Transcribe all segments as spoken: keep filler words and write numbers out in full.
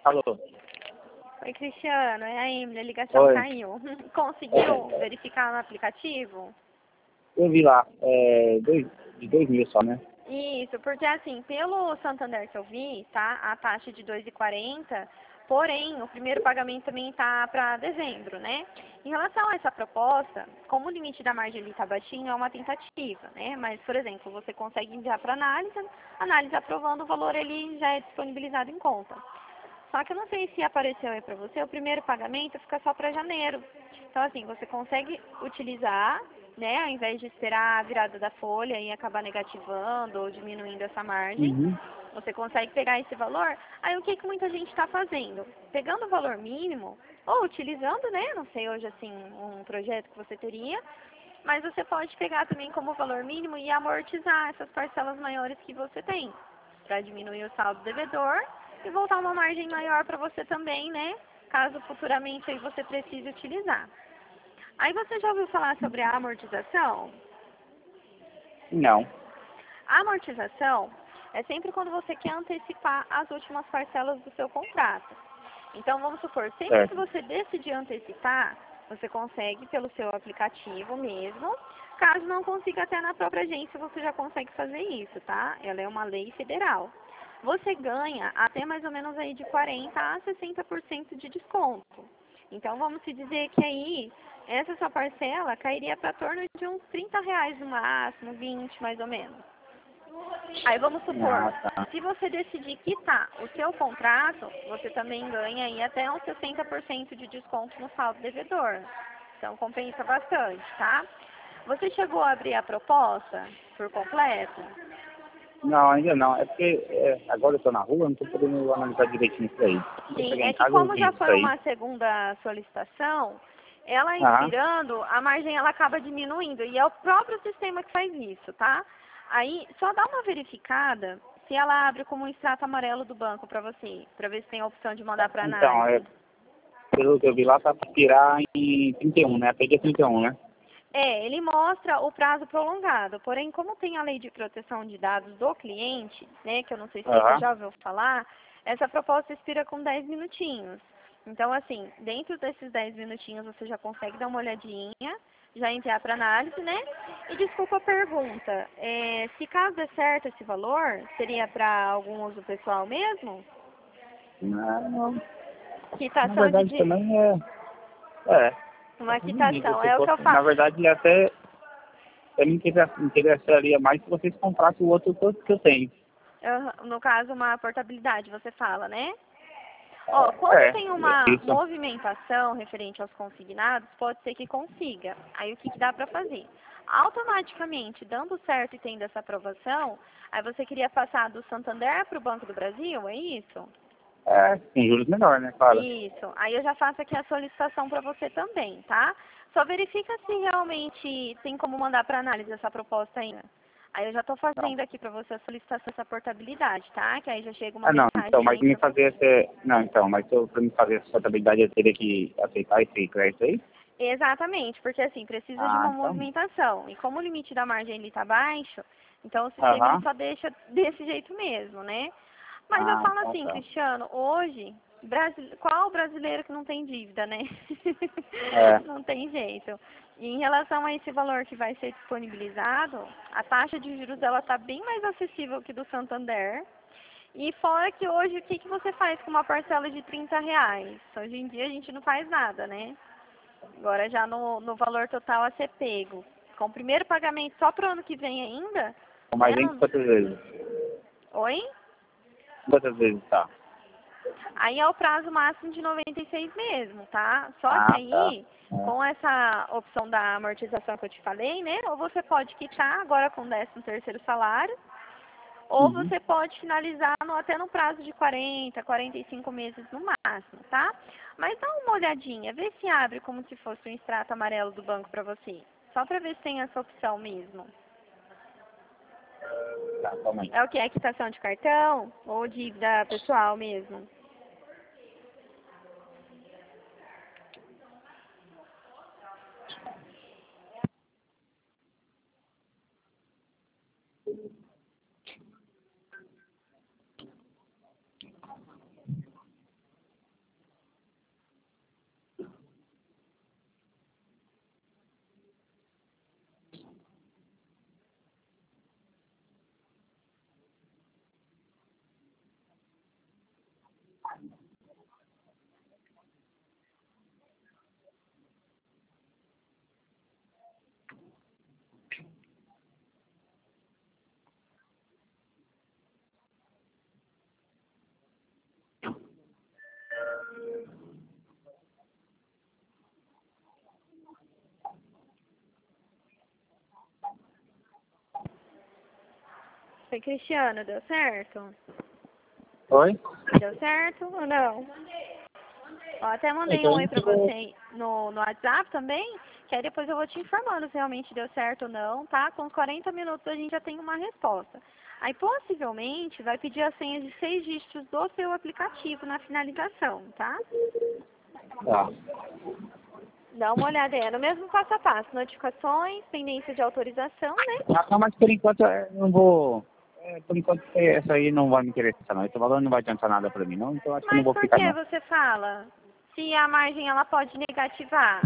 Alô? Oi, Cristiano, é a Emily, a ligação Oi. caiu. Conseguiu verificar no aplicativo? Eu vi lá, é, dois, de dois mil só, né? Isso, porque assim, pelo Santander que eu vi, tá? A taxa de dois e quarenta, porém, o primeiro pagamento também tá para dezembro, né? Em relação a essa proposta, como o limite da margem ali tá baixinho, é uma tentativa, né? Mas, por exemplo, você consegue enviar para análise, análise aprovando, o valor ele já é disponibilizado em conta. Só que eu não sei se apareceu aí para você, o primeiro pagamento fica só para janeiro. Então, assim, você consegue utilizar, né, ao invés de esperar a virada da folha e acabar negativando ou diminuindo essa margem, Uhum. você consegue pegar esse valor. Aí, o que, que muita gente está fazendo? Pegando o valor mínimo, ou utilizando, né, não sei hoje, assim, um projeto que você teria, mas você pode pegar também como valor mínimo e amortizar essas parcelas maiores que você tem, para diminuir o saldo devedor e voltar uma margem maior para você também, né? Caso futuramente aí você precise utilizar. Aí você já ouviu falar sobre a amortização? Não. A amortização é sempre quando você quer antecipar as últimas parcelas do seu contrato. Então, vamos supor, sempre que Certo. você decidir antecipar, você consegue pelo seu aplicativo mesmo. Caso não consiga, até na própria agência você já consegue fazer isso, tá? Ela é uma lei federal. Você ganha até mais ou menos aí de quarenta a sessenta por cento de desconto. Então, vamos se dizer que aí, essa sua parcela cairia para torno de uns trinta reais no máximo, vinte mais ou menos. Aí vamos supor, Ah, tá. se você decidir quitar o seu contrato, você também ganha aí até uns sessenta por cento de desconto no saldo devedor. Então compensa bastante, tá? Você chegou a abrir a proposta por completo? Não, ainda não. É porque é, agora eu tô na rua, não tô podendo analisar direitinho isso aí. Quando eu Sim, chegar é em que casa eu como vi já isso foi aí. uma segunda solicitação, ela Aham. expirando, a margem ela acaba diminuindo. E é o próprio sistema que faz isso, tá? Aí, só dá uma verificada se ela abre como um extrato amarelo do banco para você, para ver se tem a opção de mandar para Então, é, análise. pelo que eu vi lá, tá pra expirar em trinta e um, né? Até dia trinta e um, né? É, ele mostra o prazo prolongado, porém, como tem a lei de proteção de dados do cliente, né, que eu não sei se você Aham. já ouviu falar, essa proposta expira com dez minutinhos. Então, assim, dentro desses dez minutinhos você já consegue dar uma olhadinha, já enviar para análise, né? E desculpa a pergunta, é, se caso der certo esse valor, seria para algum uso pessoal mesmo? Não, não. Na Quitação de... verdade di- também é. É. Uma Eu não digo, quitação, se é o que eu fosse, na falo. verdade, até eu me interessa- me interessaria mais se vocês comprassem o outro que eu que eu tenho. Aham, no caso, uma portabilidade, você fala, né? Ó, quando É, tem é uma isso. movimentação referente aos consignados, pode ser que consiga. Aí o que, que dá para fazer? Automaticamente, dando certo e tendo essa aprovação, aí você queria passar do Santander para o Banco do Brasil, é isso? É, com juros menor, né, claro. Isso. Aí eu já faço aqui a solicitação para você também, tá? Só verifica se realmente tem como mandar para análise essa proposta ainda. Aí eu já estou Não. fazendo aqui para você a solicitação dessa portabilidade, tá? Que aí já chega uma Ah, não, então, mensagem mas aí me para você. fazer esse. Não, então, mas eu, pra me fazer essa contabilidade eu teria que aceitar esse crédito aí? Exatamente, porque assim, precisa de Ah, uma então. movimentação. E como o limite da margem ele está baixo, então o sistema ele Aham. só deixa desse jeito mesmo, né? Mas eu Ah, falo então assim, tá. Cristiano, hoje, brasile... qual brasileiro que não tem dívida, né? É. Não tem jeito. E em relação a esse valor que vai ser disponibilizado, a taxa de juros ela está bem mais acessível que do Santander. E fora que hoje, o que, que você faz com uma parcela de trinta reais? Hoje em dia a gente não faz nada, né? Agora já no, no valor total a ser pego. Com o primeiro pagamento só para o ano que vem ainda, Mas né? vem Não... quantas vezes? Oi? Quantas vezes tá? Aí é o prazo máximo de noventa e seis mesmo, tá? Só que Ah, tá. aí, É. com essa opção da amortização que eu te falei, né? Ou você pode quitar agora com o décimo terceiro salário, ou Uhum. você pode finalizar no, até no prazo de quarenta, quarenta e cinco meses no máximo, tá? Mas dá uma olhadinha, vê se abre como se fosse um extrato amarelo do banco para você. Só para ver se tem essa opção mesmo. Tá, calma aí. É o que? É quitação de cartão ou dívida pessoal mesmo? Foi Cristiano, deu certo? Oi? Deu certo ou não? Ó, até mandei Então, um oi pra tipo, você no, no WhatsApp também, que aí depois eu vou te informando se realmente deu certo ou não, tá? Com quarenta minutos a gente já tem uma resposta. Aí possivelmente vai pedir a senha de seis dígitos do seu aplicativo na finalização, tá? tá. Dá uma olhada aí, é no mesmo passo a passo, notificações, pendência de autorização, né? Ah, não, mas por enquanto eu não vou. É, por enquanto essa aí não vai me interessar não. Esse valor não vai adiantar nada pra mim não, então acho que eu não Mas vou por ficar que não. você fala? Se a margem ela pode negativar.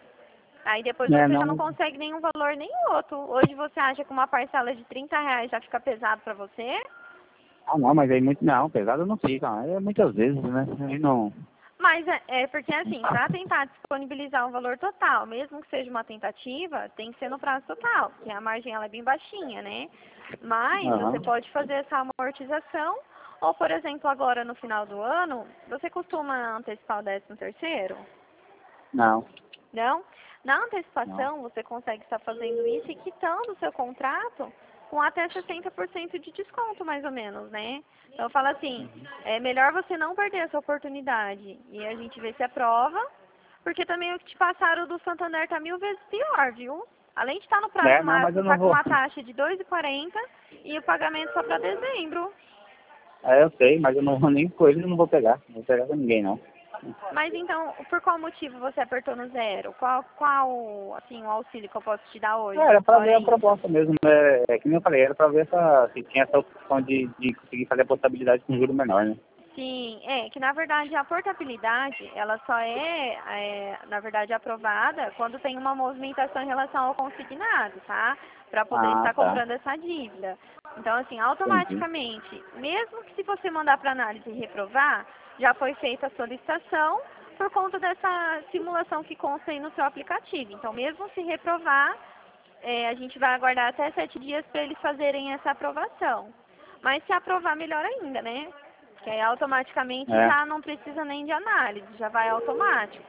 Aí depois É, você já não não. consegue nenhum valor nem outro. Hoje você acha que uma parcela de trinta reais já fica pesado pra você? Ah não, mas aí muito não, pesado não fica. É muitas vezes, né? Aí não. Mas é, é porque assim, para tentar disponibilizar um valor total, mesmo que seja uma tentativa, tem que ser no prazo total, porque a margem ela é bem baixinha, né? Mas você Aham. pode fazer essa amortização, ou por exemplo, agora no final do ano, você costuma antecipar o décimo terceiro? Não, Não? Na não. antecipação, você consegue estar fazendo isso e quitando o seu contrato com até sessenta por cento de desconto, mais ou menos, né? Então, eu falo assim, é melhor você não perder essa oportunidade e a gente vê se aprova, porque também o que te passaram do Santander tá mil vezes pior, viu? Além de estar no prazo É, não, mas eu máximo, não tá com vou. uma taxa de dois e quarenta e o pagamento só para dezembro. É, eu sei, mas eu não vou nem com ele, eu não vou pegar. Não vou pegar com ninguém não. Mas então, por qual motivo você apertou no zero? Qual, qual, assim, o auxílio que eu posso te dar É, hoje? era pra ver Fora a isso. proposta mesmo, né? É que nem eu falei, era pra ver essa, se tinha essa opção de, de conseguir fazer a portabilidade com juro menor, né? Sim, é que na verdade a portabilidade, ela só é, é, na verdade, aprovada quando tem uma movimentação em relação ao consignado, tá? Para poder Ah, estar tá. comprando essa dívida. Então, assim, Entendi. automaticamente, mesmo que se você mandar para análise e reprovar, já foi feita a solicitação por conta dessa simulação que consta aí no seu aplicativo. Então, mesmo se reprovar, é, a gente vai aguardar até sete dias para eles fazerem essa aprovação. Mas se aprovar, melhor ainda, né? Que aí automaticamente É, já não precisa nem de análise, já vai automático.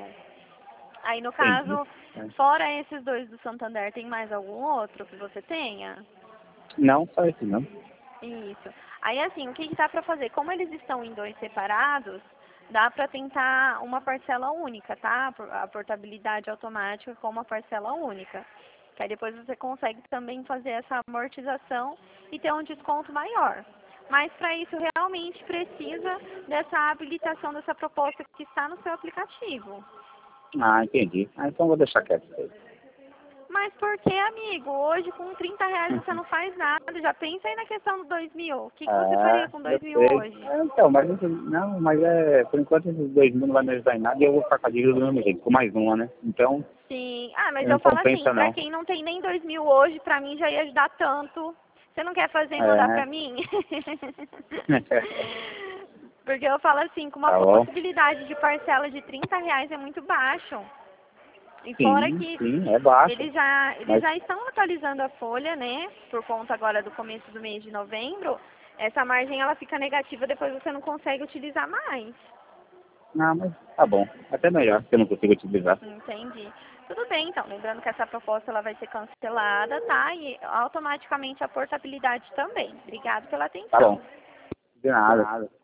Aí no entendi. caso, É. fora esses dois do Santander, tem mais algum outro que você tenha? Não, só isso não. Isso. Aí assim, o que que dá pra fazer? Como eles estão em dois separados, dá pra tentar uma parcela única, tá? A portabilidade automática com uma parcela única. Que aí depois você consegue também fazer essa amortização e ter um desconto maior. Mas para isso realmente precisa dessa habilitação dessa proposta que está no seu aplicativo. Ah, entendi. Ah, então vou deixar quieto isso aí. Mas por que, amigo? Hoje com trinta reais você não faz nada. Já pensa aí na questão do dois mil. O que, que você faria É, com eu dois mil sei. hoje? É, então, mas isso- não, mas é, por enquanto esses dois mil não vai me ajudar em nada e eu vou ficar com a dívida do mesmo jeito, com mais uma, né? Então, Sim. Ah, mas não eu falo assim, compensa pra não. quem não tem nem dois mil hoje, pra mim já ia ajudar tanto. Você não quer fazer e mandar pra É. mim? Porque eu falo assim, com uma Tá bom. possibilidade de parcela de trinta reais é muito baixo. E fora Sim, que sim, é baixo. eles já, eles Mas, já estão atualizando a folha, né? Por conta agora do começo do mês de novembro. Essa margem ela fica negativa, depois você não consegue utilizar mais. não, mas tá bom. Até melhor, que eu não consigo utilizar. Entendi. Tudo bem, então. Lembrando que essa proposta ela vai ser cancelada, tá? E automaticamente a portabilidade também. Obrigado pela Tá atenção. bom. De nada.